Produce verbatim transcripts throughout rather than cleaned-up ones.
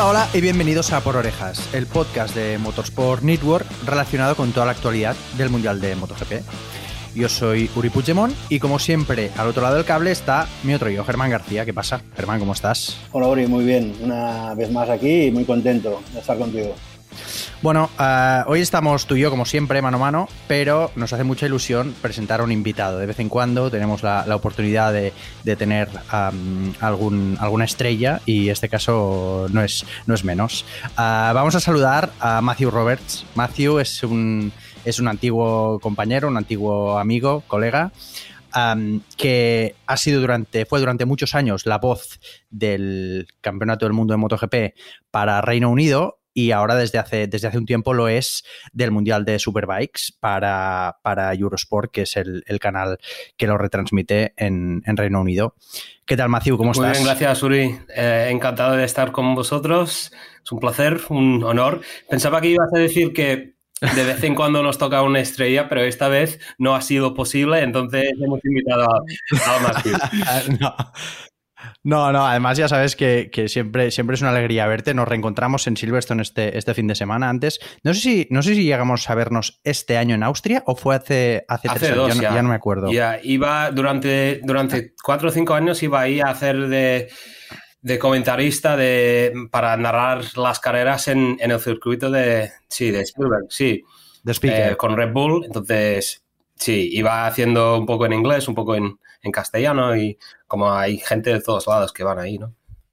Hola, hola y bienvenidos a Por Orejas, el podcast de Motorsport Network relacionado con toda la actualidad del Mundial de MotoGP. Yo soy Uri Puigdemont y como siempre al otro lado del cable está mi otro yo, Germán García. ¿Qué pasa? Germán, ¿cómo estás? Hola Uri, muy bien. Una vez más aquí y muy contento de estar contigo. Bueno, uh, hoy estamos tú y yo como siempre mano a mano, pero nos hace mucha ilusión presentar a un invitado. De vez en cuando tenemos la, la oportunidad de, de tener um, algún, alguna estrella y este caso no es, no es menos. Uh, vamos a saludar a Matthew Roberts. Matthew es un, es un antiguo compañero, un antiguo amigo, colega, Um, que ha sido durante, fue durante muchos años la voz del Campeonato del Mundo de MotoGP para Reino Unido y ahora desde hace, desde hace un tiempo lo es del Mundial de Superbikes para, para Eurosport, que es el, el canal que lo retransmite en, en Reino Unido. ¿Qué tal, Matthew? ¿Cómo estás? Muy bien, gracias, Uri. Eh, encantado de estar con vosotros. Es un placer, un honor. Pensaba que ibas a decir que de vez en cuando nos toca una estrella, pero esta vez no ha sido posible, entonces hemos invitado a, a Matthew. no. No, no, además ya sabes que, que siempre, siempre es una alegría verte. Nos reencontramos en Silverstone este, este fin de semana antes. No sé si, no sé si llegamos a vernos este año en Austria o fue hace, hace, hace tres dos, años, ya, ya, ya no me acuerdo. Ya, iba durante, durante cuatro o cinco años iba ahí a hacer de, de comentarista de, para narrar las carreras en, en el circuito de, sí, de Spielberg, sí, de speaker. Eh, con Red Bull. Entonces, sí, iba haciendo un poco en inglés, un poco en, en castellano y como hay gente de todos lados que van ahí, ¿no?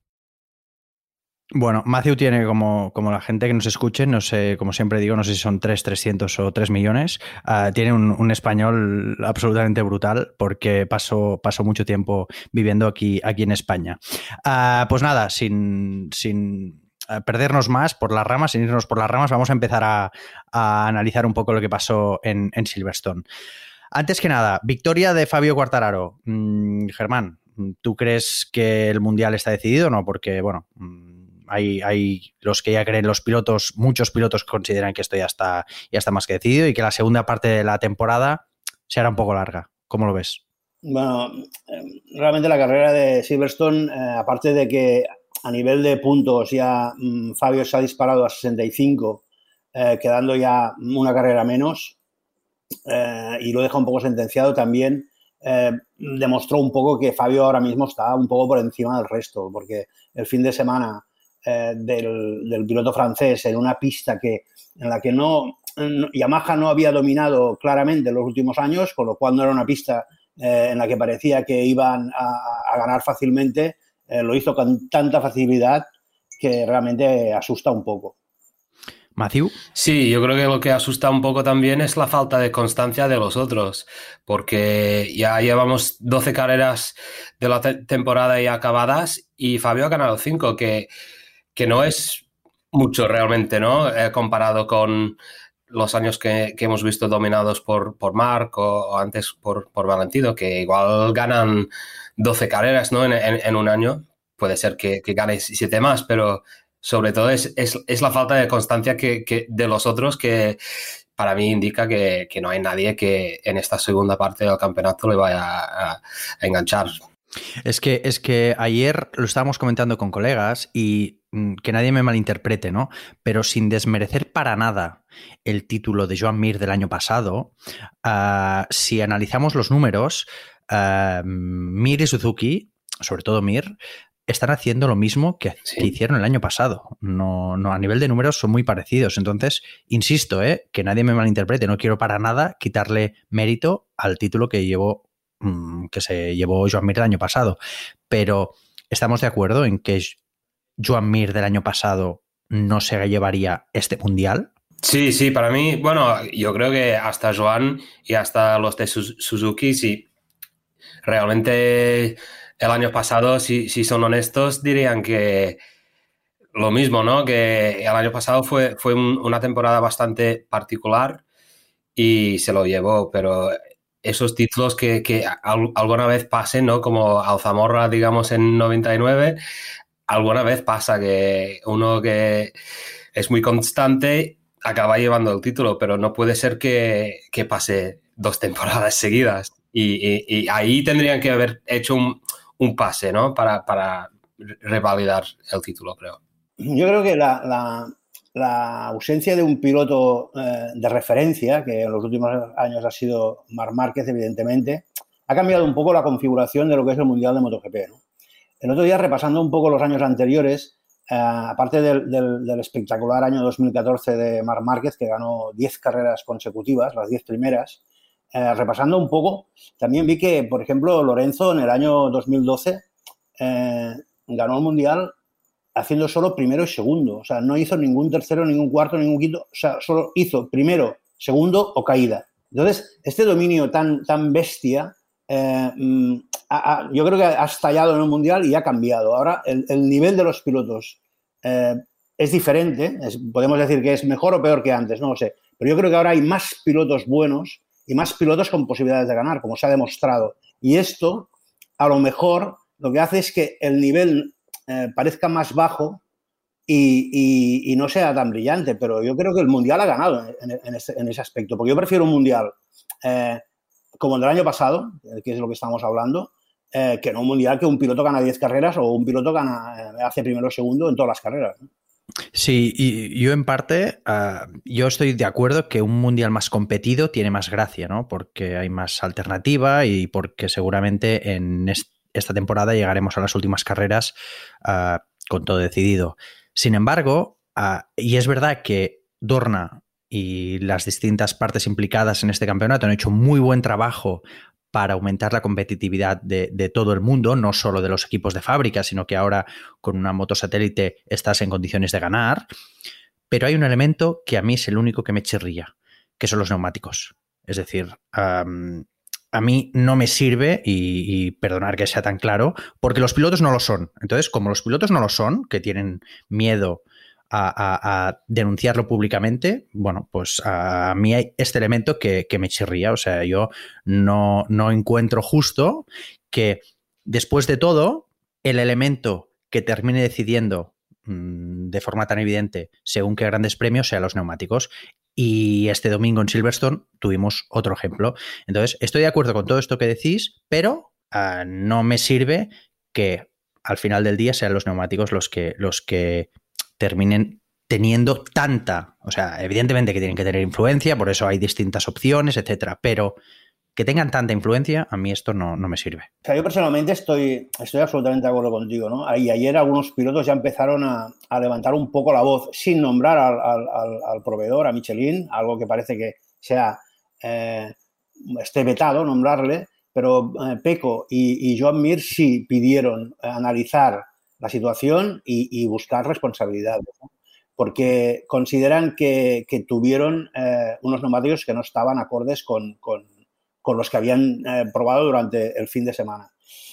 Bueno, Matthew tiene como, como la gente que nos escuche, no sé, como siempre digo, no sé si son tres, trescientos o tres millones, uh, tiene un, un español absolutamente brutal porque pasó, pasó mucho tiempo viviendo aquí, aquí en España. Uh, pues nada, sin, sin perdernos más por las ramas, sin irnos por las ramas, vamos a empezar a, a analizar un poco lo que pasó en, en Silverstone. Antes que nada, victoria de Fabio Quartararo. Mm, Germán, ¿tú crees que el Mundial está decidido o no? Porque, bueno, hay, hay los que ya creen, los pilotos, muchos pilotos consideran que esto ya está, ya está más que decidido y que la segunda parte de la temporada se hará un poco larga. ¿Cómo lo ves? Bueno, realmente la carrera de Silverstone, eh, aparte de que a nivel de puntos ya mmm, Fabio se ha disparado a sesenta y cinco, eh, quedando ya una carrera menos, eh, y lo deja un poco sentenciado también, eh, demostró un poco que Fabio ahora mismo está un poco por encima del resto, porque el fin de semana eh, del, del piloto francés en una pista que, en la que no, no Yamaha no había dominado claramente en los últimos años, con lo cual no era una pista eh, en la que parecía que iban a, a ganar fácilmente, eh, lo hizo con tanta facilidad que realmente asusta un poco. Matthew. Sí, yo creo que lo que asusta un poco también es la falta de constancia de los otros, porque ya llevamos doce carreras de la te- temporada ya acabadas y Fabio ha ganado cinco, que, que no es mucho realmente, ¿no? Eh, comparado con los años que, que hemos visto dominados por, por Marc o, o antes por, por Valentino, que igual ganan doce carreras, ¿no? En, en, en un año. Puede ser que, que gane siete más, pero sobre todo es, es, es la falta de constancia que, que de los otros que para mí indica que, que no hay nadie que en esta segunda parte del campeonato le vaya a, a enganchar. Es que, es que ayer lo estábamos comentando con colegas y mm, que nadie me malinterprete, ¿no? Pero sin desmerecer para nada el título de Joan Mir del año pasado, uh, si analizamos los números, uh, Mir y Suzuki, sobre todo Mir, están haciendo lo mismo que, sí. que hicieron el año pasado. No, no, a nivel de números son muy parecidos. Entonces, insisto, ¿eh? Que nadie me malinterprete. No quiero para nada quitarle mérito al título que llevó, mmm, que se llevó Joan Mir el año pasado. Pero estamos de acuerdo en que Joan Mir del año pasado no se llevaría este mundial. Sí, sí, para mí, bueno, yo creo que hasta Joan y hasta los de Suzuki, sí, realmente el año pasado, si, si son honestos, dirían que lo mismo, ¿no? Que el año pasado fue, fue un, una temporada bastante particular y se lo llevó, pero esos títulos que, que al, alguna vez pasen, ¿no? Como Alzamorra, digamos, en noventa y nueve, alguna vez pasa que uno que es muy constante acaba llevando el título, pero no puede ser que, que pase dos temporadas seguidas. Y, y, y ahí tendrían que haber hecho un, un pase, ¿no? Para, para revalidar el título, creo. Yo creo que la, la, la ausencia de un piloto eh, de referencia, que en los últimos años ha sido Marc Márquez, evidentemente, ha cambiado un poco la configuración de lo que es el Mundial de MotoGP, ¿no? El otro día, repasando un poco los años anteriores, eh, aparte del, del, del espectacular año dos mil catorce de Marc Márquez, que ganó diez carreras consecutivas, las diez primeras, eh, repasando un poco, también vi que, por ejemplo, Lorenzo en el año dos mil doce eh, ganó el Mundial haciendo solo primero y segundo. O sea, no hizo ningún tercero, ningún cuarto, ningún quinto. O sea, solo hizo primero, segundo o caída. Entonces, este dominio tan, tan bestia, eh, ha, ha, yo creo que ha estallado en el Mundial y ha cambiado. Ahora, el, el nivel de los pilotos eh, es diferente. Es, podemos decir que es mejor o peor que antes, no lo sé. Pero yo creo que ahora hay más pilotos buenos y más pilotos con posibilidades de ganar, como se ha demostrado. Y esto, a lo mejor, lo que hace es que el nivel Eh, parezca más bajo y, y, y no sea tan brillante, pero yo creo que el Mundial ha ganado en, en, ese, en ese aspecto, porque yo prefiero un Mundial eh, como el del año pasado, que es lo que estamos hablando, eh, que no un Mundial que un piloto gana diez carreras o un piloto gana, eh, hace primero o segundo en todas las carreras, ¿no? Sí, y yo en parte, uh, yo estoy de acuerdo que un mundial más competido tiene más gracia, ¿no? Porque hay más alternativa y porque seguramente en este esta temporada llegaremos a las últimas carreras uh, con todo decidido. Sin embargo, uh, y es verdad que Dorna y las distintas partes implicadas en este campeonato han hecho muy buen trabajo para aumentar la competitividad de, de todo el mundo, no solo de los equipos de fábrica, sino que ahora con una moto satélite estás en condiciones de ganar. Pero hay un elemento que a mí es el único que me chirría, que son los neumáticos. Es decir, um, a mí no me sirve, y, y perdonar que sea tan claro, porque los pilotos no lo son. Entonces, como los pilotos no lo son, que tienen miedo a, a, a denunciarlo públicamente, bueno, pues a, a mí hay este elemento que, que me chirría. O sea, yo no, no encuentro justo que después de todo, el elemento que termine decidiendo mmm, de forma tan evidente según qué grandes premios sean los neumáticos. Y este domingo en Silverstone tuvimos otro ejemplo. Entonces, estoy de acuerdo con todo esto que decís, pero uh, no me sirve que al final del día sean los neumáticos los que, los que terminen teniendo tanta, o sea, evidentemente que tienen que tener influencia, por eso hay distintas opciones, etcétera, pero que tengan tanta influencia, a mí esto no, no me sirve. O sea, yo personalmente estoy, estoy absolutamente de acuerdo contigo, ¿no? Y ayer algunos pilotos ya empezaron a, a levantar un poco la voz, sin nombrar al, al, al, al proveedor, a Michelin, algo que parece que sea eh, esté vetado nombrarle, pero eh, Pecco y, y Joan Mir sí pidieron analizar la situación y, y buscar responsabilidades, ¿no? Porque consideran que, que tuvieron eh, unos neumáticos que no estaban acordes con, con con los que habían eh, probado durante el fin de semana.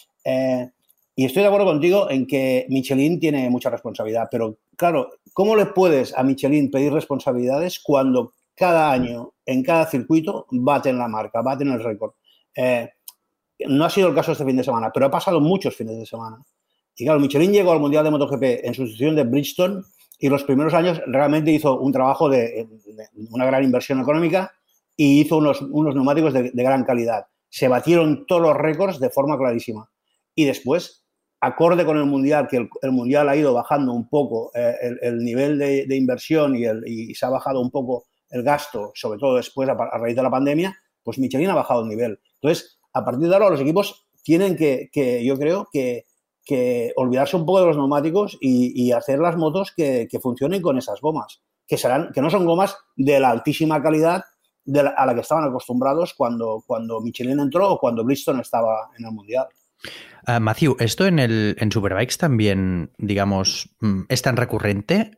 Eh, y estoy de acuerdo contigo en que Michelin tiene mucha responsabilidad, pero claro, ¿cómo le puedes a Michelin pedir responsabilidades cuando cada año, en cada circuito, baten la marca, baten el récord? Eh, no ha sido el caso este fin de semana, pero ha pasado muchos fines de semana. Y claro, Michelin llegó al Mundial de MotoGP en sustitución de Bridgestone y los primeros años realmente hizo un trabajo de, de una gran inversión económica y hizo unos, unos neumáticos de, de gran calidad. Se batieron todos los récords de forma clarísima. Y después, acorde con el Mundial, que el, el Mundial ha ido bajando un poco eh, el, el nivel de, de inversión y, el, y se ha bajado un poco el gasto, sobre todo después, a, a raíz de la pandemia, pues Michelin ha bajado el nivel. Entonces, a partir de ahora, los equipos tienen que, que yo creo, que, que olvidarse un poco de los neumáticos y, y hacer las motos que, que funcionen con esas gomas, que, serán, que no son gomas de la altísima calidad de la, a la que estaban acostumbrados cuando, cuando Michelin entró o cuando Bridgestone estaba en el Mundial. Uh, Matthew, ¿esto en, el, en Superbikes también, digamos, es tan recurrente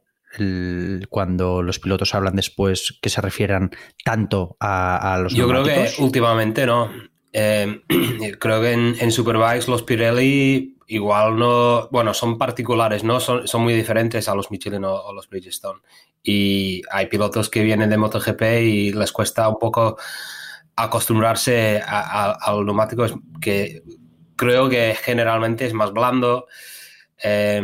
el, cuando los pilotos hablan después que se refieran tanto a, a los Yo neumáticos? creo que últimamente no. Eh, creo que en, en Superbikes los Pirelli igual no, bueno, son particulares, ¿no? Son, son muy diferentes a los Michelin o, o los Bridgestone. Y hay pilotos que vienen de MotoGP y les cuesta un poco acostumbrarse a, a, al neumático, que creo que generalmente es más blando. Eh,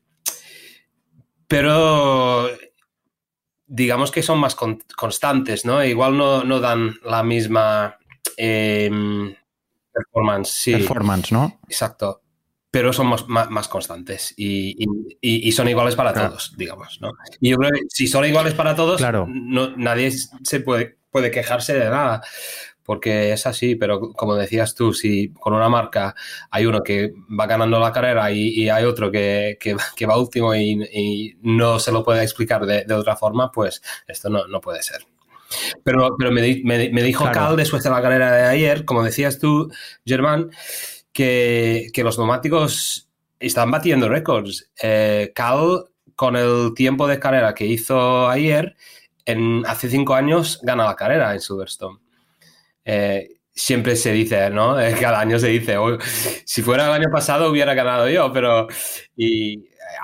pero digamos que son más con, constantes, ¿no? Igual no, no dan la misma eh, performance. Sí. Performance, ¿no? Exacto. pero son más, más, más constantes y, y, y son iguales para claro. todos, digamos, ¿no? Y yo creo que si son iguales para todos, claro. no, nadie se puede, puede quejarse de nada, porque es así, pero como decías tú, si con una marca hay uno que va ganando la carrera y, y hay otro que, que, que va último y, y no se lo puede explicar de, de otra forma, pues esto no, no puede ser. Pero, pero me, me, me dijo claro. Cal después de la carrera de ayer, como decías tú, Germán, que, que los neumáticos están batiendo récords. Eh, Cal, con el tiempo de carrera que hizo ayer, en, hace cinco años gana la carrera en Silverstone. Eh, siempre se dice, ¿no? Cada año se dice, oh, si fuera el año pasado hubiera ganado yo, pero... Y,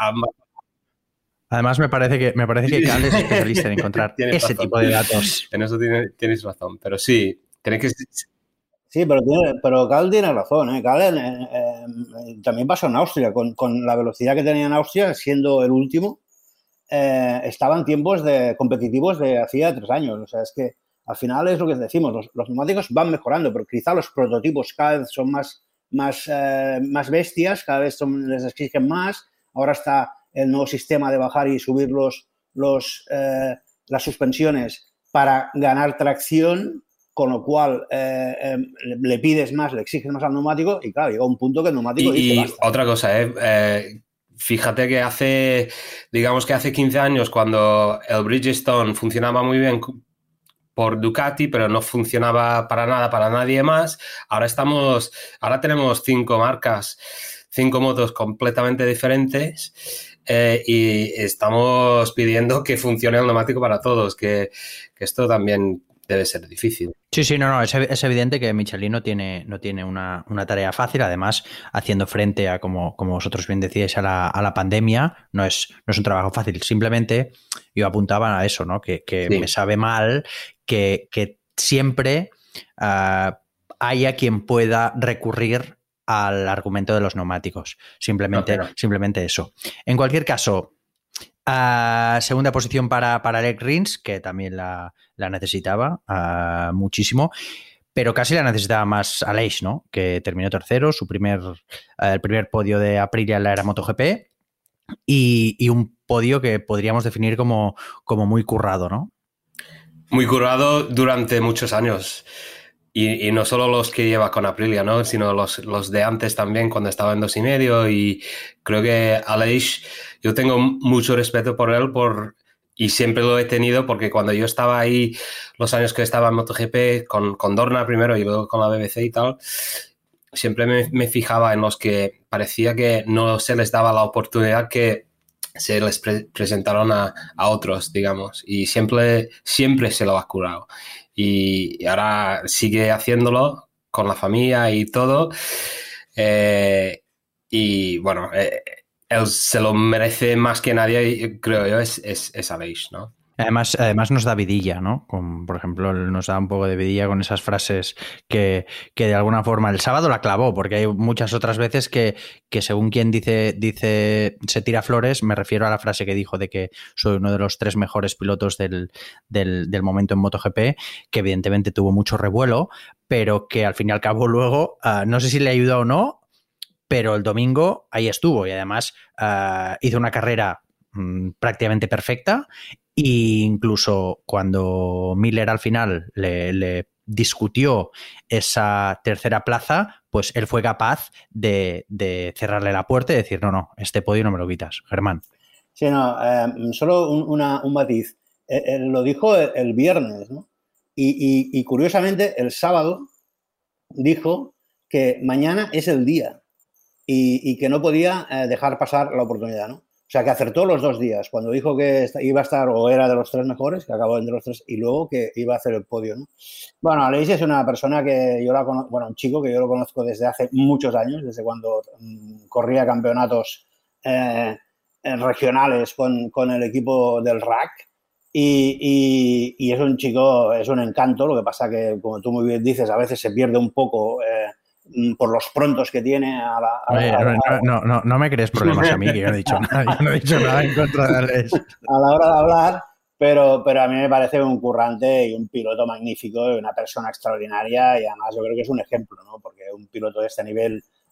Además, me parece que me parece que Cal es especialista en encontrar ese razón. tipo de datos. En eso tiene, tienes razón, pero sí, tenéis que... Sí, pero, tiene, pero Cal tiene razón, ¿eh? Cal eh, eh, también pasó en Austria, con, con la velocidad que tenía en Austria, siendo el último, eh, estaban tiempos de competitivos de hacía tres años. O sea, es que al final es lo que decimos, los, los neumáticos van mejorando, pero quizá los prototipos cada vez son más, más, eh, más bestias, cada vez son, les exigen más. Ahora está el nuevo sistema de bajar y subir los, los, eh, las suspensiones para ganar tracción, con lo cual eh, eh, le pides más, le exiges más al neumático y claro, llega un punto que el neumático y, dice y basta. Otra cosa, ¿eh? eh Fíjate que hace, digamos que hace quince años, cuando el Bridgestone funcionaba muy bien por Ducati, pero no funcionaba para nada, para nadie más, ahora estamos, ahora tenemos cinco marcas, cinco motos completamente diferentes eh, y estamos pidiendo que funcione el neumático para todos, que, que esto también debe ser difícil. Sí, sí, no, no, es, es evidente que Michelin no tiene, no tiene una, una tarea fácil, además haciendo frente a, como, como vosotros bien decíais, a la, a la pandemia, no es, no es un trabajo fácil, simplemente yo apuntaba a eso, ¿no? Que, que sí. me sabe mal que, que siempre uh, haya quien pueda recurrir al argumento de los neumáticos, simplemente, no, simplemente eso. En cualquier caso, Uh, segunda posición para, para Alex Rins, que también la, la necesitaba uh, muchísimo, pero casi la necesitaba más Aleix, ¿no? Que terminó tercero, su primer, uh, el primer podio de Aprilia en la era MotoGP y, y un podio que podríamos definir como, como muy currado, ¿no? Muy currado durante muchos años. Y, y no solo los que lleva con Aprilia, ¿no? Sino los, los de antes también, cuando estaba en dos y medio. Y creo que Aleix, yo tengo mucho respeto por él por, y siempre lo he tenido porque cuando yo estaba ahí, los años que estaba en MotoGP, con, con Dorna primero y luego con la B B C y tal, siempre me, me fijaba en los que parecía que no se les daba la oportunidad que se les pre- presentaron a, a otros, digamos. Y siempre, siempre se lo ha curado. Y ahora sigue haciéndolo con la familia y todo. Eh, y bueno, eh, él se lo merece más que nadie, creo yo, es, es, es Aleix, ¿no? Además, además nos da vidilla, ¿no? Con, por ejemplo, nos da un poco de vidilla con esas frases que, que de alguna forma el sábado la clavó, porque hay muchas otras veces que, que según quien dice, dice se tira flores, me refiero a la frase que dijo de que soy uno de los tres mejores pilotos del, del, del momento en MotoGP, que evidentemente tuvo mucho revuelo, pero que al fin y al cabo luego, uh, no sé si le ayudó o no, pero el domingo ahí estuvo y además uh, hizo una carrera mmm, prácticamente perfecta. E incluso cuando Miller al final le, le discutió esa tercera plaza, pues él fue capaz de, de cerrarle la puerta y decir, no, no, este podio no me lo quitas, Germán. Sí, no, eh, solo un, una, un matiz. Eh, eh, lo dijo el, el viernes, ¿no? Y, y, y curiosamente el sábado dijo que mañana es el día y, y que no podía eh, dejar pasar la oportunidad, ¿no? O sea, que acertó los dos días, cuando dijo que iba a estar o era de los tres mejores, que acabó entre los tres, y luego que iba a hacer el podio, ¿no? Bueno, Aleix es una persona que yo la conozco, bueno, un chico que yo lo conozco desde hace muchos años, desde cuando um, corría campeonatos eh, regionales con, con el equipo del R A C, y, y, y es un chico, es un encanto, lo que pasa que, como tú muy bien dices, a veces se pierde un poco... Eh, por los prontos que tiene a la... A Oye, la, a la, no, no, no, no me crees problemas a mí, que yo no he dicho nada, yo no he dicho nada en contra de Aleix. A la hora de hablar, pero, pero a mí me parece un currante y un piloto magnífico y una persona extraordinaria y además yo creo que es un ejemplo, ¿no? Porque un piloto de este nivel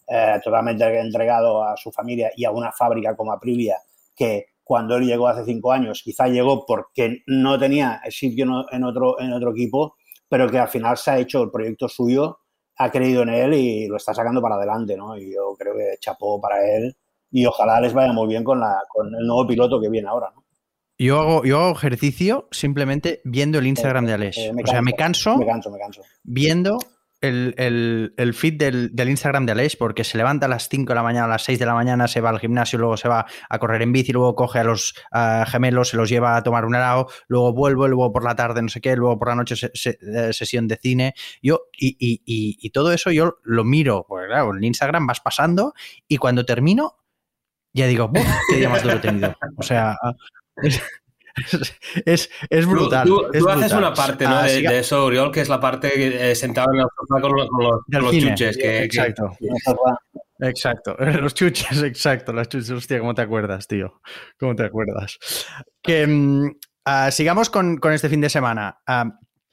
eh, totalmente entregado a su familia y a una fábrica como Aprilia, que cuando él llegó hace cinco años, quizá llegó porque no tenía sitio en otro, en otro equipo, pero que al final se ha hecho el proyecto suyo, ha creído en él y lo está sacando para adelante, ¿no? Y yo creo que chapó para él y ojalá les vaya muy bien con, la, con el nuevo piloto que viene ahora, ¿no? Yo hago, yo hago ejercicio simplemente viendo el Instagram eh, de Aleix. Eh, me o sea, me canso, me canso, me canso. viendo el, el, el feed del, del Instagram de Aleix, porque se levanta a las cinco de la mañana, a las seis de la mañana, se va al gimnasio, luego se va a correr en bici, luego coge a los uh, gemelos, se los lleva a tomar un helado, luego vuelve, luego por la tarde no sé qué, luego por la noche se, se, eh, sesión de cine. Yo, y, y, y, y todo eso yo lo miro, porque claro, en Instagram vas pasando y cuando termino ya digo, ¡buf! ¡Qué día más duro he tenido! O sea... Es, Es, es brutal. Tú, tú, es tú brutal. haces una parte, ¿no? Ah, de, siga... de eso, Oriol, que es la parte eh, sentado en el sofá con los, con los, con los chuches. Que, exacto. Que... Exacto. Los chuches, exacto. Las chuches. Hostia, ¿cómo te acuerdas, tío? ¿Cómo te acuerdas? Que uh, sigamos con, con este fin de semana. Uh,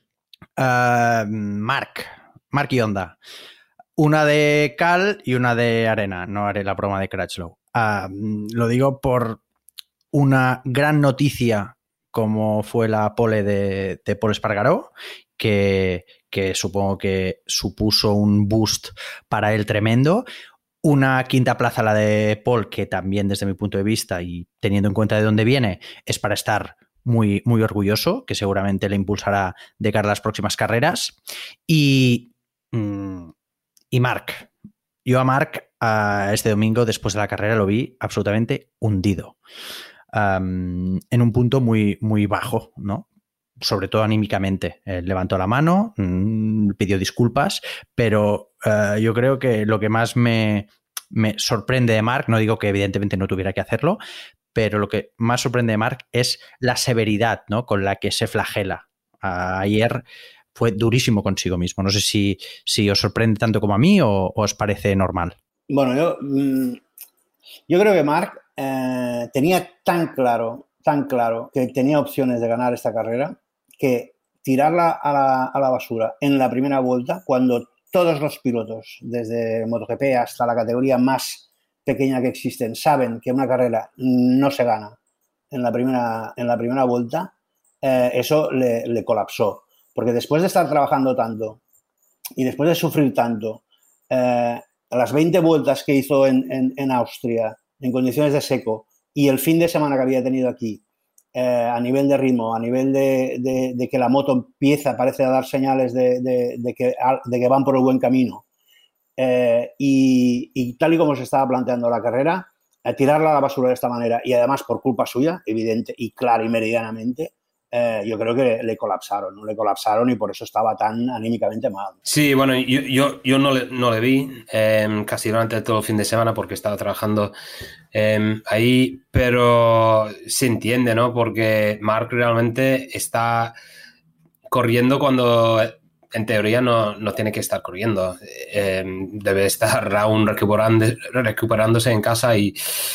uh, Marc. Marc y Honda. Una de cal y una de arena. No haré la broma de Crutchlow. Uh, lo digo por una gran noticia como fue la pole de, de Pol Espargaró, que, que supongo que supuso un boost para él tremendo. Una quinta plaza, la de Pol, que también desde mi punto de vista y teniendo en cuenta de dónde viene, es para estar muy, muy orgulloso, que seguramente le impulsará de cara a las próximas carreras. Y, y Marc. Yo a Marc a este domingo, después de la carrera, lo vi absolutamente hundido. Um, en un punto muy, muy bajo, ¿no? Sobre todo anímicamente. Eh, levantó la mano, mmm, pidió disculpas, pero uh, yo creo que lo que más me, me sorprende de Marc, no digo que evidentemente no tuviera que hacerlo, pero lo que más sorprende de Marc es la severidad, ¿no? Con la que se flagela. Uh, ayer fue durísimo consigo mismo. No sé si, si os sorprende tanto como a mí o, o os parece normal. Bueno, yo, yo creo que Marc Eh, tenía tan claro, tan claro que tenía opciones de ganar esta carrera que tirarla a la, a la basura en la primera vuelta, cuando todos los pilotos, desde MotoGP hasta la categoría más pequeña que existen, saben que una carrera no se gana en la primera, en la primera vuelta, eh, eso le, le colapsó. Porque después de estar trabajando tanto y después de sufrir tanto, eh, las veinte vueltas que hizo en, en, en Austria, en condiciones de seco, y el fin de semana que había tenido aquí, eh, a nivel de ritmo, a nivel de, de, de que la moto empieza, parece a dar señales de, de, de, que, de que van por el buen camino, eh, y, y tal y como se estaba planteando la carrera, eh, tirarla a la basura de esta manera, y además por culpa suya, evidente y clara y meridianamente, Eh, yo creo que le, le colapsaron, ¿no? Le colapsaron y por eso estaba tan anímicamente mal. Sí, bueno, yo, yo, yo no, le, no le vi eh, casi durante todo el fin de semana porque estaba trabajando eh, ahí, pero se entiende, ¿no? Porque Marc realmente está corriendo cuando en teoría no, no tiene que estar corriendo. Eh, debe estar aún recuperando, recuperándose en casa y,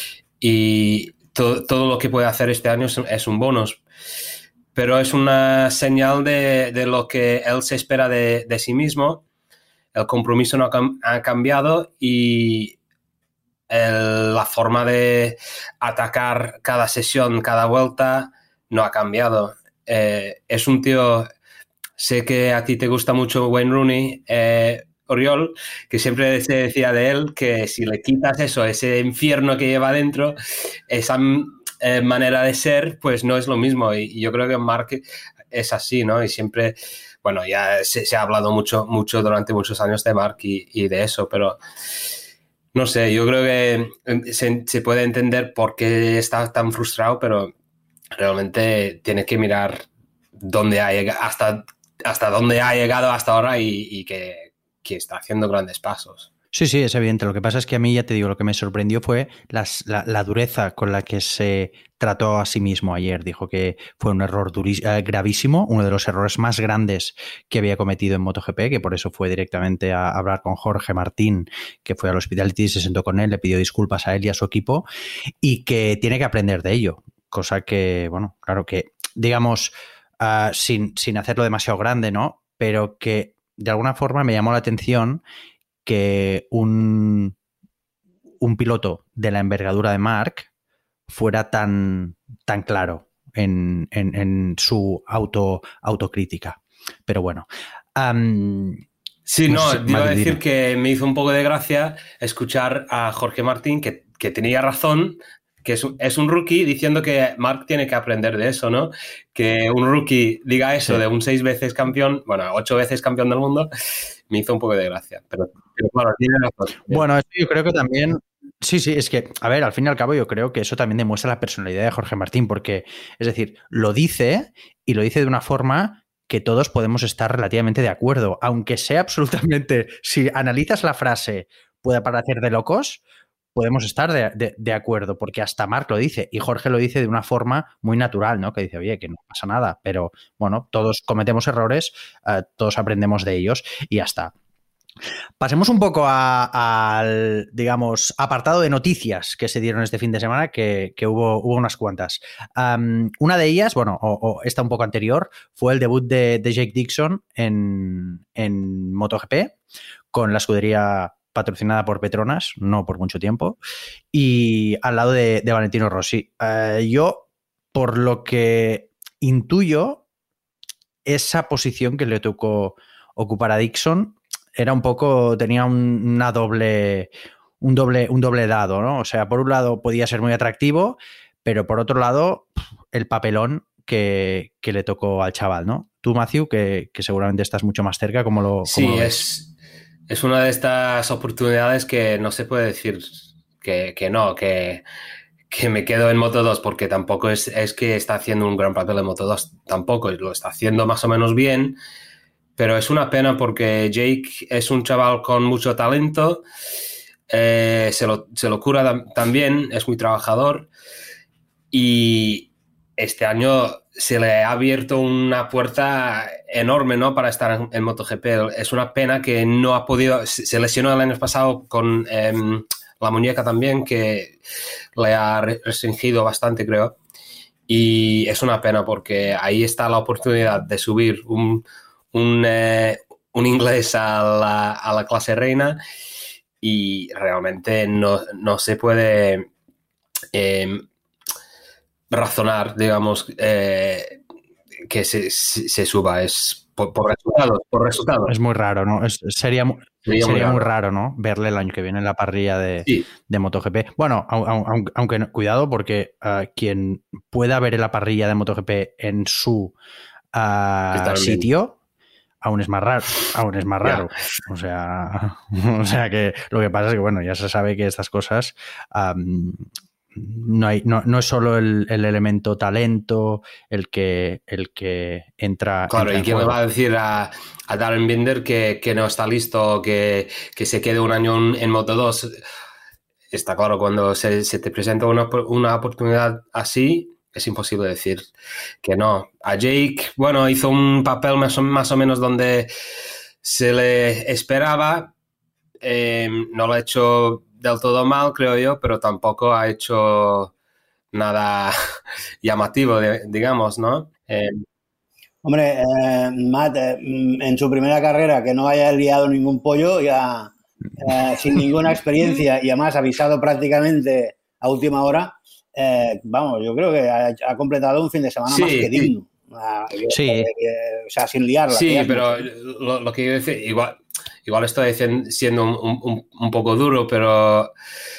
y to, todo lo que puede hacer este año es, es un bonus. Pero es una señal de, de lo que él se espera de, de sí mismo. El compromiso no ha, ha cambiado y el, la forma de atacar cada sesión, cada vuelta, no ha cambiado. Eh, es un tío, sé que a ti te gusta mucho Wayne Rooney, eh, Oriol, que siempre se decía de él que si le quitas eso, ese infierno que lleva dentro, esa... Eh, manera de ser, pues no es lo mismo y, y yo creo que Marc es así, ¿no? Y siempre, bueno, ya se, se ha hablado mucho, mucho durante muchos años de Marc y, y de eso, pero no sé, yo creo que se, se puede entender por qué está tan frustrado, pero realmente tiene que mirar dónde ha llegado, hasta, hasta dónde ha llegado hasta ahora y, y que, que está haciendo grandes pasos. Sí, sí, es evidente. Lo que pasa es que a mí, ya te digo, lo que me sorprendió fue las, la, la dureza con la que se trató a sí mismo ayer. Dijo que fue un error duris, eh, gravísimo, uno de los errores más grandes que había cometido en MotoGP, que por eso fue directamente a hablar con Jorge Martín, que fue al Hospitality, se sentó con él, le pidió disculpas a él y a su equipo, y que tiene que aprender de ello. Cosa que, bueno, claro que, digamos, uh, sin, sin hacerlo demasiado grande, ¿no? Pero que de alguna forma me llamó la atención que un un piloto de la envergadura de Marc fuera tan, tan claro en, en, en su auto, autocrítica. Pero bueno. Um, sí, no, no iba a decir dime. que me hizo un poco de gracia escuchar a Jorge Martín, que, que tenía razón, que es un, es un rookie diciendo que Marc tiene que aprender de eso, ¿no? Que un rookie diga eso sí. de un seis veces campeón, bueno, ocho veces campeón del mundo, me hizo un poco de gracia. Pero, pero claro, tiene razón. Bueno, yo creo que también... Sí, sí, es que, a ver, al fin y al cabo yo creo que eso también demuestra la personalidad de Jorge Martín, porque, es decir, lo dice y lo dice de una forma que todos podemos estar relativamente de acuerdo, aunque sea absolutamente, si analizas la frase, puede parecer de locos, podemos estar de, de, de acuerdo, porque hasta Marc lo dice y Jorge lo dice de una forma muy natural, ¿no? Que dice, oye, que no pasa nada, pero bueno, todos cometemos errores, uh, todos aprendemos de ellos y ya está. Pasemos un poco al, digamos, apartado de noticias que se dieron este fin de semana, que, que hubo, hubo unas cuantas. Um, una de ellas, bueno, o, o esta un poco anterior, fue el debut de, de Jake Dixon en, en MotoGP, con la escudería patrocinada por Petronas, no por mucho tiempo, y al lado de, de Valentino Rossi. Uh, yo, por lo que intuyo, esa posición que le tocó ocupar a Dixon era un poco, tenía un, una doble, un doble, un doble dado, ¿no? O sea, por un lado podía ser muy atractivo, pero por otro lado, el papelón que, que le tocó al chaval, ¿no? Tú, Matthew, que, que seguramente estás mucho más cerca, ¿cómo lo, cómo sí, lo ves? es, es una de estas oportunidades que no se puede decir que, que no, que, que me quedo en Moto dos, porque tampoco es, es que está haciendo un gran papel en Moto dos, tampoco, lo está haciendo más o menos bien. Pero es una pena porque Jake es un chaval con mucho talento, eh, se, lo, se lo cura también, es muy trabajador y este año se le ha abierto una puerta enorme, ¿no? Para estar en, en MotoGP. Es una pena que no ha podido, se lesionó el año pasado con eh, la muñeca también, que le ha restringido bastante, creo. Y es una pena porque ahí está la oportunidad de subir un... Un, eh, un inglés a la, a la clase reina y realmente no, no se puede eh, razonar, digamos, eh, que se, se suba. Es por, por resultados, por resultados. Es muy raro, ¿no? Es, sería sería, sería muy, raro. muy raro, ¿no? Verle el año que viene en la parrilla de, sí. de MotoGP. Bueno, aunque, aunque cuidado, porque uh, quien pueda ver en la parrilla de MotoGP en su uh, sitio... aún es más raro, aún es más raro. Yeah. O sea, o sea que lo que pasa es que, bueno, ya se sabe que estas cosas um, no hay, no, no es solo el, el elemento talento el que, el que entra. Claro, entra ¿y quién le va a decir a, a Darren Binder que, que no está listo, que, que se quede un año en, en Moto dos? Está claro, cuando se, se te presenta una, una oportunidad así, es imposible decir que no. A Jake, bueno, hizo un papel más o, más o menos donde se le esperaba. Eh, no lo ha hecho del todo mal, creo yo, pero tampoco ha hecho nada llamativo, digamos, ¿no? Eh, Hombre, eh, Matt, eh, en su primera carrera, que no haya liado ningún pollo, ya eh, sin ninguna experiencia y además avisado prácticamente a última hora, Eh, vamos, yo creo que ha, ha completado un fin de semana sí, más que digno. Sí. sí. Eh, eh, o sea, sin liarla. Sí, liarla. pero lo, lo que yo decía, igual, igual estoy siendo un, un, un poco duro, pero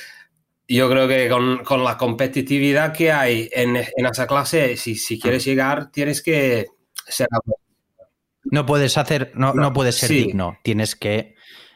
yo creo que con, con la competitividad que hay en, en esa clase, si, si quieres llegar, tienes que ser... No puedes hacer, no, no, no puedes ser sí. digno, tienes que...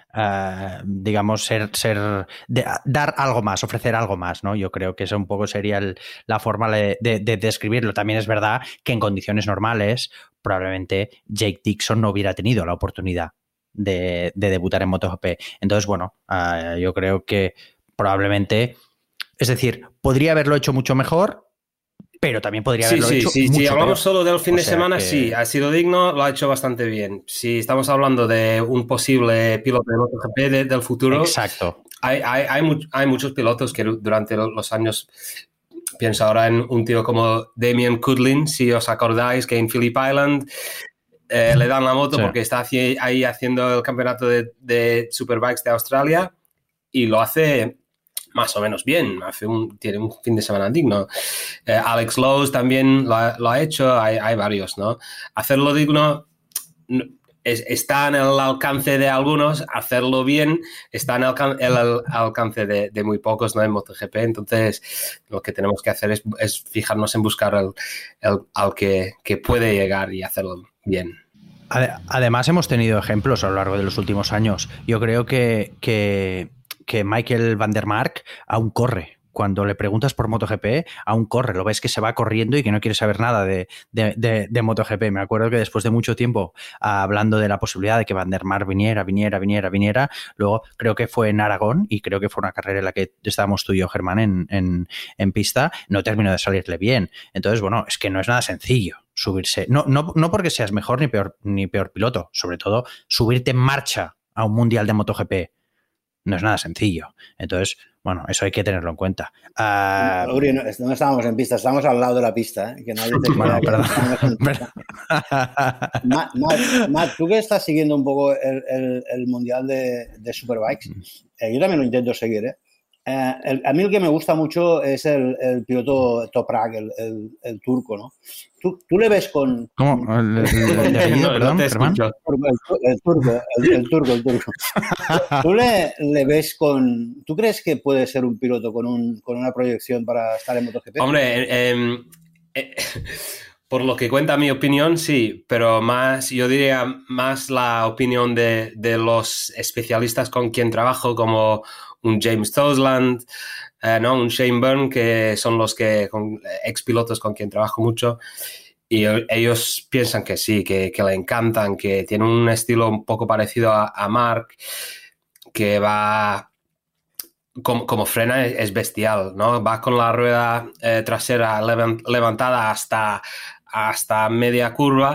Uh, digamos, ser, ser de, dar algo más, ofrecer algo más, ¿no? Yo creo que eso un poco sería el, la forma de, de, de describirlo. También es verdad que en condiciones normales probablemente Jake Dixon no hubiera tenido la oportunidad de, de debutar en MotoGP. Entonces, bueno, uh, yo creo que probablemente, es decir, podría haberlo hecho mucho mejor, pero también podría haberlo sí, sí, hecho sí, mucho Si hablamos peor. solo del fin o de sea semana, que... sí, ha sido digno, lo ha hecho bastante bien. Si estamos hablando de un posible piloto de MotoGP de, del futuro, exacto. Hay, hay, hay, mu hay muchos pilotos que durante los años, pienso ahora en un tío como Damien Kudlin, si os acordáis, que en Phillip Island eh, le dan la moto sí. porque está ahí haciendo el campeonato de, de Superbikes de Australia y lo hace más o menos bien, hace un, tiene un fin de semana digno. Eh, Alex Lowe también lo ha, lo ha hecho, hay, hay varios, ¿no? Hacerlo digno es, está en el alcance de algunos, hacerlo bien está en el, el, el alcance de, de muy pocos, ¿no? En MotoGP, entonces lo que tenemos que hacer es, es fijarnos en buscar el, el, al que, que puede llegar y hacerlo bien. Además, hemos tenido ejemplos a lo largo de los últimos años. Yo creo que, que, que Michael Van der Mark aún corre. Cuando le preguntas por MotoGP, aún corre. Lo ves que se va corriendo y que no quiere saber nada de, de, de, de MotoGP. Me acuerdo que después de mucho tiempo hablando de la posibilidad de que Van der Mark viniera, viniera, viniera, viniera, luego creo que fue en Aragón y creo que fue una carrera en la que estábamos tú y yo, Germán, en, en, en pista, no terminó de salirle bien. Entonces, bueno, es que no es nada sencillo subirse. No, no, no porque seas mejor ni peor, ni peor piloto, sobre todo subirte en marcha a un mundial de MotoGP no es nada sencillo. Entonces, bueno, eso hay que tenerlo en cuenta. Uh, Uri, no, no estábamos en pista, estábamos al lado de la pista, ¿eh? Que nadie te bueno, perdón. Matt, Matt, Matt, tú que estás siguiendo un poco el, el, el mundial de, de Superbikes, eh, yo también lo intento seguir, ¿eh? Eh, el, a mí el que me gusta mucho es el, el piloto Toprak, el, el, el turco, ¿no? ¿Tú, tú le ves con... ¿Cómo? ¿El, el, el, el, el, no, perdón, no Germán? El, el turco, el, el turco, el turco. ¿Tú le, le ves con... ¿Tú crees que puede ser un piloto con, un, con una proyección para estar en MotoGP? Hombre, eh, eh, por lo que cuenta mi opinión, sí, pero más, yo diría más la opinión de, de los especialistas con quien trabajo, como un James Toseland, eh, ¿no? Un Shane Byrne, que son los que con, ex pilotos con quien trabajo mucho, y ellos piensan que sí, que, que le encantan, que tiene un estilo un poco parecido a, a Mark, que va... Como, como frena es bestial, ¿no? Va con la rueda eh, trasera levant, levantada hasta, hasta media curva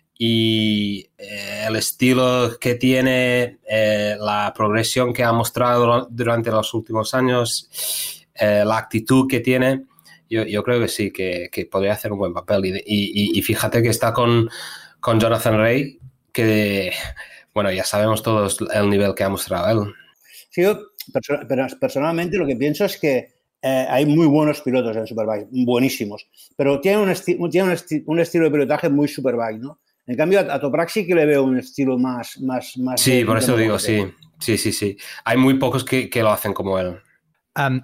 y eh, el estilo que tiene, eh, la progresión que ha mostrado durante los últimos años, eh, la actitud que tiene, yo, yo creo que sí, que, que podría hacer un buen papel. Y, y, y fíjate que está con, con Jonathan Rea, que, bueno, ya sabemos todos el nivel que ha mostrado él. Sí, yo pero personalmente lo que pienso es que eh, hay muy buenos pilotos en Superbike, buenísimos, pero tienen un, esti- tiene un, esti- un estilo de pilotaje muy Superbike, ¿no? En cambio, a, a Toprak sí que le veo un estilo más... más, más sí, de, por eso de digo, sí, sí, sí, sí. Hay muy pocos que, que lo hacen como él. Um,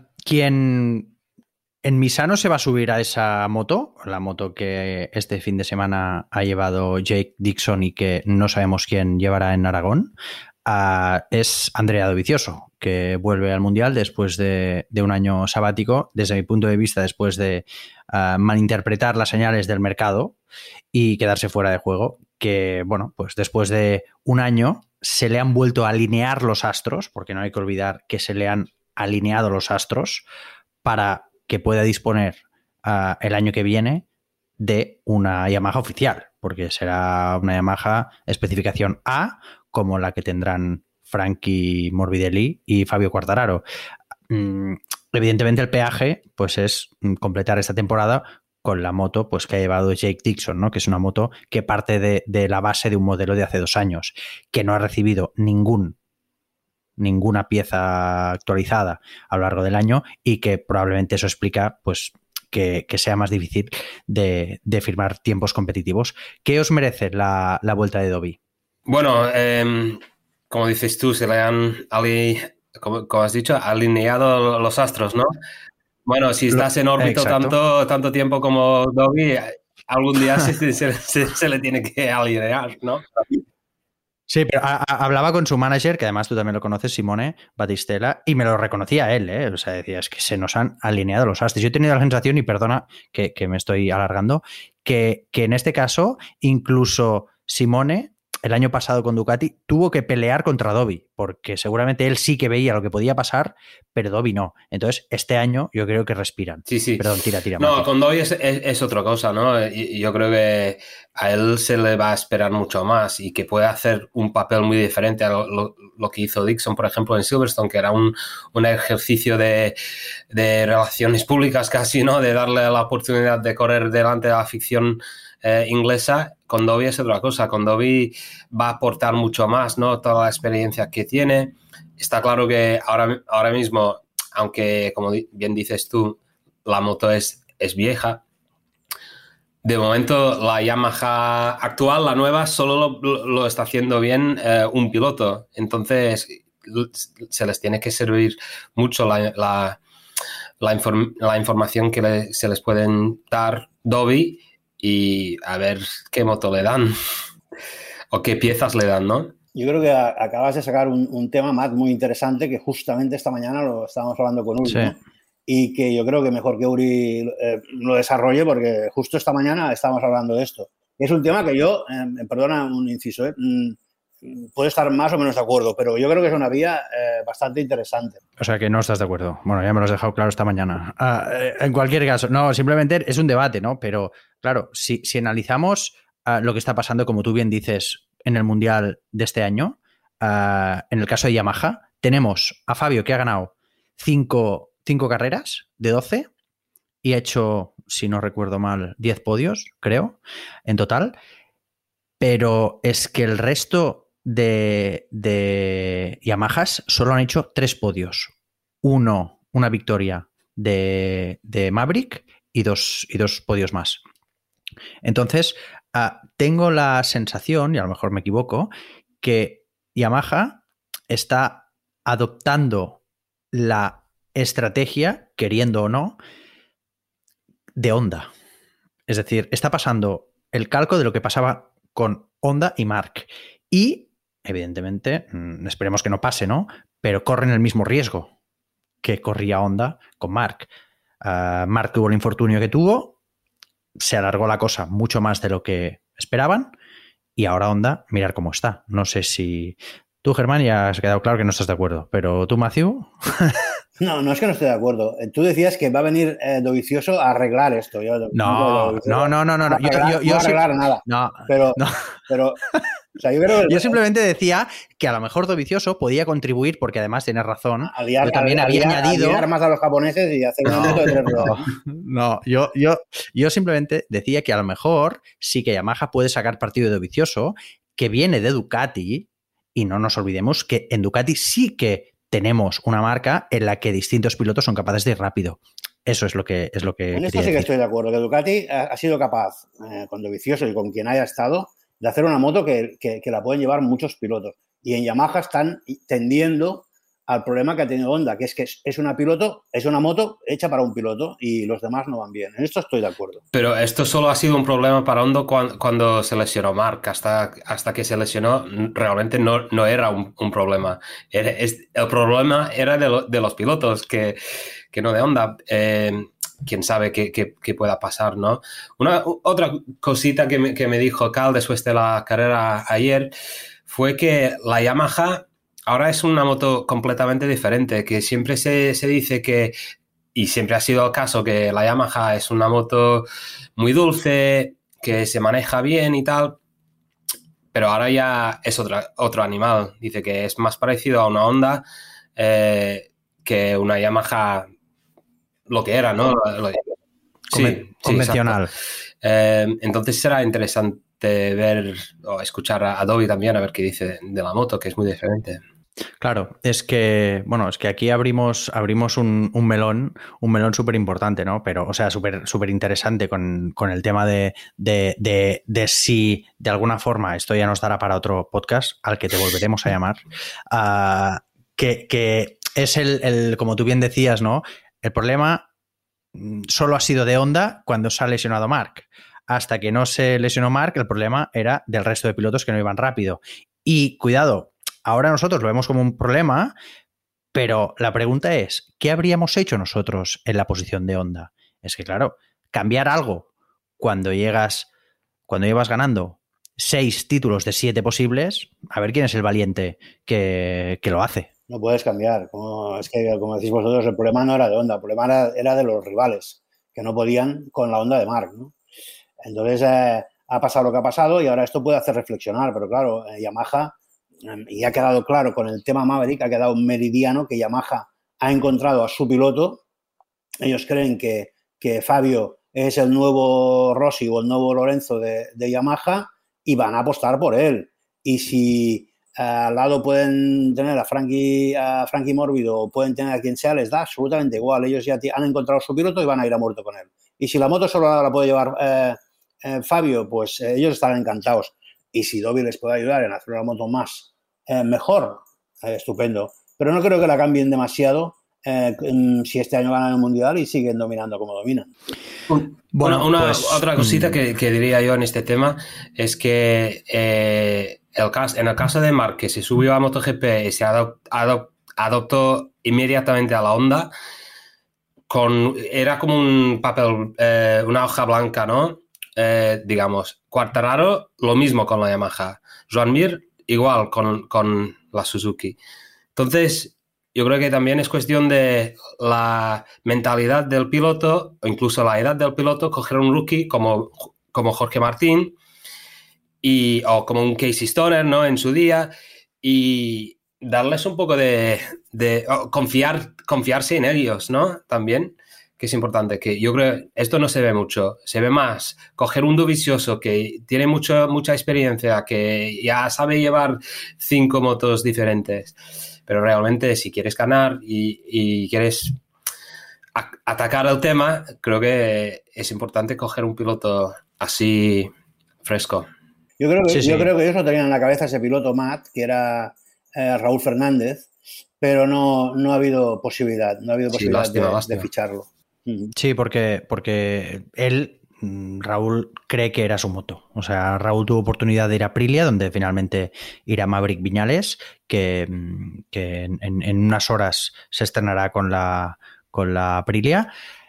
quien en Misano se va a subir a esa moto, la moto que este fin de semana ha llevado Jake Dixon y que no sabemos quién llevará en Aragón, Uh, es Andrea Dovizioso, que vuelve al Mundial después de, de un año sabático, desde mi punto de vista, después de uh, malinterpretar las señales del mercado y quedarse fuera de juego, que, bueno, pues después de un año se le han vuelto a alinear los astros, porque no hay que olvidar que se le han alineado los astros para que pueda disponer uh, el año que viene de una Yamaha oficial, porque será una Yamaha especificación A, como la que tendrán Frankie Morbidelli y Fabio Quartararo. Mm, evidentemente el peaje pues es completar esta temporada con la moto pues que ha llevado Jake Dixon, ¿no? Que es una moto que parte de, de la base de un modelo de hace dos años, que no ha recibido ningún ninguna pieza actualizada a lo largo del año y que probablemente eso explica pues que, que sea más difícil de, de firmar tiempos competitivos. ¿Qué os merece la, la vuelta de Dovi? Bueno, eh, como dices tú, se le han, ali, como, como has dicho, alineado los astros, ¿no? Bueno, si estás en órbita tanto, tanto tiempo como Dovi, algún día se, se, se, se le tiene que alinear, ¿no? Sí, pero a, a, hablaba con su manager, que además tú también lo conoces, Simone Battistella, y me lo reconocía él, ¿eh? O sea, decía, es que se nos han alineado los astros. Yo he tenido la sensación, y perdona que, que me estoy alargando, que, que en este caso, incluso Simone, el año pasado con Ducati, tuvo que pelear contra Dovi, porque seguramente él sí que veía lo que podía pasar, pero Dovi no. Entonces, este año yo creo que respiran. Sí, sí. Perdón, tira, tira. No, Mati. con Dovi es, es, es otra cosa, ¿no? Y, yo creo que a él se le va a esperar mucho más y que puede hacer un papel muy diferente a lo, lo, lo que hizo Dixon, por ejemplo, en Silverstone, que era un, un ejercicio de, de relaciones públicas casi, ¿no? De darle la oportunidad de correr delante de la afición eh, inglesa. Con Dovi es otra cosa. Con Dovi va a aportar mucho más, ¿no? Toda la experiencia que tiene. Está claro que ahora, ahora mismo aunque como bien dices tú, la moto es, es vieja. De momento, la Yamaha actual, la nueva, solo lo, lo está haciendo bien eh, un piloto. Entonces, se les tiene que servir mucho la, la, la, inform, la información que le, se les pueden dar Dobby y a ver qué moto le dan o qué piezas le dan, ¿no? Yo creo que a, acabas de sacar un, un tema, Matt, muy interesante, que justamente esta mañana lo estábamos hablando con Uri, sí. ¿no? Y que yo creo que mejor que Uri eh, lo desarrolle, porque justo esta mañana estábamos hablando de esto. Es un tema que yo, eh, perdona un inciso, eh, puedo estar más o menos de acuerdo, pero yo creo que es una vía eh, bastante interesante. O sea, que no estás de acuerdo. Bueno, ya me lo has dejado claro esta mañana. Uh, en cualquier caso, no, simplemente es un debate, ¿no? Pero, claro, si, si analizamos uh, lo que está pasando, como tú bien dices, en el Mundial de este año, uh, en el caso de Yamaha, tenemos a Fabio, que ha ganado cinco... Cinco carreras de doce y ha hecho, si no recuerdo mal, diez podios, creo, en total. Pero es que el resto de, de Yamahas solo han hecho tres podios. Uno, una victoria de, de Maverick y dos, y dos podios más. Entonces, uh, tengo la sensación, y a lo mejor me equivoco, que Yamaha está adoptando la estrategia, queriendo o no, de Honda. Es decir, está pasando el calco de lo que pasaba con Honda y Marc. Y, evidentemente, esperemos que no pase, ¿no? Pero corren el mismo riesgo que corría Honda con Marc. Uh, Marc tuvo el infortunio que tuvo, se alargó la cosa mucho más de lo que esperaban, y ahora Honda, mirar cómo está. No sé si... Tú, Germán, ya has quedado claro que no estás de acuerdo, pero tú, Matthew... No, no es que no esté de acuerdo. Tú decías que va a venir eh, Dovizioso a arreglar esto. Yo, no, no, no, no, no, no. Yo, yo, yo no a arreglar sí, nada. No, pero, no. pero o sea, yo, creo que, yo simplemente decía que a lo mejor Dovizioso podía contribuir, porque además tienes razón. Aliar, yo también aliar, había aliar, añadido. Aliar más a los japoneses y hacer una moto de tres ruedas. No, no yo, yo, yo simplemente decía que a lo mejor sí que Yamaha puede sacar partido de Dovizioso, que viene de Ducati, y no nos olvidemos que en Ducati sí que tenemos una marca en la que distintos pilotos son capaces de ir rápido. Eso es lo que es lo que en esto sí decir. que estoy de acuerdo, que Ducati ha, ha sido capaz, eh, con Dovizioso y con quien haya estado, de hacer una moto que, que, que la pueden llevar muchos pilotos. Y en Yamaha están tendiendo al problema que ha tenido Honda, que es que es, es una piloto, es una moto hecha para un piloto y los demás no van bien. En esto estoy de acuerdo. Pero esto solo ha sido un problema para Honda cuando, cuando se lesionó Marc. Hasta, hasta que se lesionó, realmente no, no era un, un problema. Era, es, el problema era de, lo, de los pilotos, que, que no de Honda. Eh, quién sabe qué, qué, qué pueda pasar, ¿no? Una, otra cosita que me, que me dijo Cal después de la carrera ayer fue que la Yamaha ahora es una moto completamente diferente, que siempre se, se dice que, y siempre ha sido el caso, que la Yamaha es una moto muy dulce, que se maneja bien y tal, pero ahora ya es otra, otro animal. Dice que es más parecido a una Honda eh, que una Yamaha, lo que era, ¿no? Lo, sí, convencional. Sí, eh, entonces será interesante ver o escuchar a Adobe también, a ver qué dice de la moto, que es muy diferente. Claro, es que, bueno, es que aquí abrimos, abrimos un, un melón, un melón súper importante, ¿no? Pero, o sea, súper súper interesante con, con el tema de, de, de, de si de alguna forma, esto ya nos dará para otro podcast al que te volveremos a llamar, uh, que, que es el, el, como tú bien decías, ¿no? El problema solo ha sido de Honda cuando se ha lesionado Marc. Hasta que no se lesionó Marc, el problema era del resto de pilotos que no iban rápido. Y, cuidado, ahora nosotros lo vemos como un problema, pero la pregunta es, ¿qué habríamos hecho nosotros en la posición de Honda? Es que, claro, cambiar algo cuando llegas, cuando llevas ganando seis títulos de siete posibles, a ver quién es el valiente que, que lo hace. No puedes cambiar. Como, es que, como decís vosotros, el problema no era de Honda, el problema era, era de los rivales, que no podían con la Honda de Marc, ¿no? Entonces, eh, ha pasado lo que ha pasado y ahora esto puede hacer reflexionar, pero claro, eh, Yamaha... Y ha quedado claro con el tema Maverick, ha quedado meridiano que Yamaha ha encontrado a su piloto. Ellos creen que, que Fabio es el nuevo Rossi o el nuevo Lorenzo de, de Yamaha y van a apostar por él. Y si al lado pueden tener a Frankie, a Frankie Mórbido o pueden tener a quien sea, les da absolutamente igual. Ellos ya han encontrado su piloto y van a ir a muerto con él. Y si la moto solo la puede llevar eh, eh, Fabio, pues eh, ellos estarán encantados. Y si Dobby les puede ayudar en hacer una moto más eh, mejor, eh, estupendo. Pero no creo que la cambien demasiado eh, si este año ganan el Mundial y siguen dominando como dominan. Bueno, una, pues, otra cosita que, que diría yo en este tema es que eh, el caso, en el caso de Marc, que se subió a MotoGP y se adop, adop, adoptó inmediatamente a la Honda, con, era como un papel, eh, una hoja blanca, ¿no? Eh, digamos, Quartararo, lo mismo con la Yamaha. Joan Mir, igual con, con la Suzuki. Entonces, yo creo que también es cuestión de la mentalidad del piloto, o incluso la edad del piloto, coger un rookie como, como Jorge Martín y, o como un Casey Stoner, ¿no? En su día, y darles un poco de, de oh, confiar, confiarse en ellos, ¿no? También, que es importante, que yo creo que esto no se ve mucho, se ve más coger un Dovizioso que tiene mucho, mucha experiencia, que ya sabe llevar cinco motos diferentes, pero realmente si quieres ganar y, y quieres a, atacar el tema, creo que es importante coger un piloto así fresco. Yo creo que, sí, yo sí. creo que ellos lo tenían en la cabeza, ese piloto Matt, que era eh, Raúl Fernández, pero no, no ha habido posibilidad, no ha habido posibilidad sí, lástima, de, lástima. de ficharlo. Sí, porque, porque él, Raúl, cree que era su moto. O sea, Raúl tuvo oportunidad de ir a Aprilia, donde finalmente irá Maverick Viñales, que, que en, en unas horas se estrenará con la, con la Aprilia.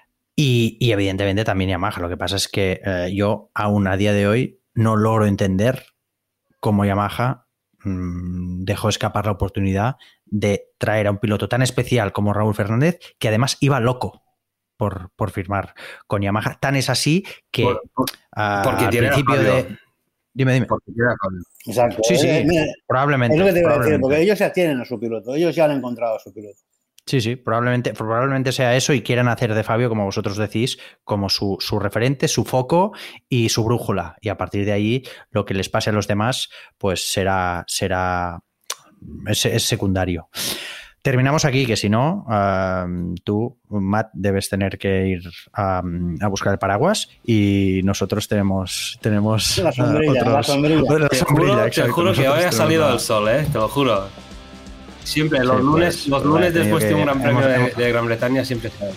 Y, y evidentemente también Yamaha. Lo que pasa es que eh, yo aún a día de hoy no logro entender cómo Yamaha mmm, dejó escapar la oportunidad de traer a un piloto tan especial como Raúl Fernández, que además iba loco Por, por firmar con Yamaha. Tan es así que por, por, uh, porque al tiene principio de... Dime, dime. Porque tiene Exacto. Sí, sí, eh, mira, probablemente. Es lo que te iba a decir, porque ellos ya tienen a su piloto, ellos ya han encontrado a su piloto. Sí, sí, probablemente, probablemente sea eso y quieran hacer de Fabio, como vosotros decís, como su, su referente, su foco y su brújula. Y a partir de ahí, lo que les pase a los demás, pues será, será es, es secundario. Terminamos aquí, que si no, uh, tú, Matt, debes tener que ir um, a buscar el paraguas y nosotros tenemos, tenemos la sombrilla, uh, otros, la sombrilla. La te sombrilla, juro, te juro que hoy ha salido el sol, ¿eh? Te lo juro. Siempre, los sí, lunes, pues, los lunes después de un gran premio hemos, de, hemos... de Gran Bretaña siempre se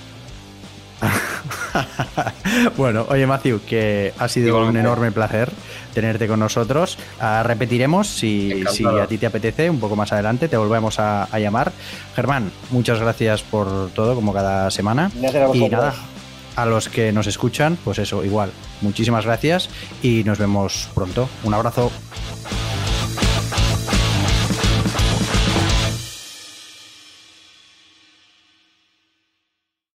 Bueno, oye, Matthew, que ha sido Igualmente. un enorme placer tenerte con nosotros. Uh, repetiremos si, si a ti te apetece, un poco más adelante, te volvemos a, a llamar. Germán, muchas gracias por todo, como cada semana. Y nada, a los que nos escuchan, pues eso, igual. Muchísimas gracias y nos vemos pronto. Un abrazo.